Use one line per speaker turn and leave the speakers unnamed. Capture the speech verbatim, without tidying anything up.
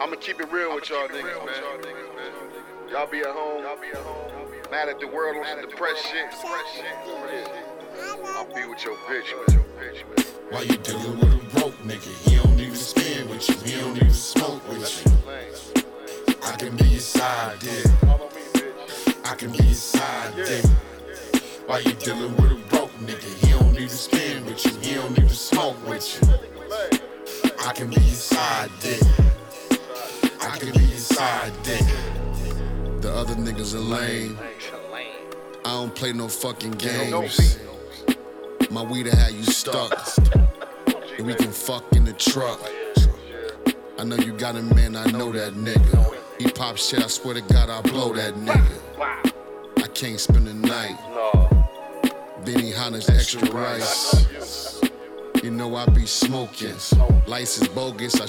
I'ma keep it real with y'all niggas, man. Y'all be at home, mad at the world on some depressed shit. I'll be with your bitch, man.
Why you dealing with a broke nigga? He don't even spin with you, he don't even smoke with you. I can be your side dick, I can be your side dick. Why you dealing with a broke nigga? He don't even spin with you, he don't even smoke with you. I can be your side dick, I can be your side dick. The other niggas are lame, I don't play no fucking games. My weed had you stuck, and we can fuck in the truck. I know you got a man, I know that nigga. He pop shit, I swear to God I'll blow that nigga. I can't spend the night. Benny Hanna's extra rice. You know I be smoking. Lights is bogus, I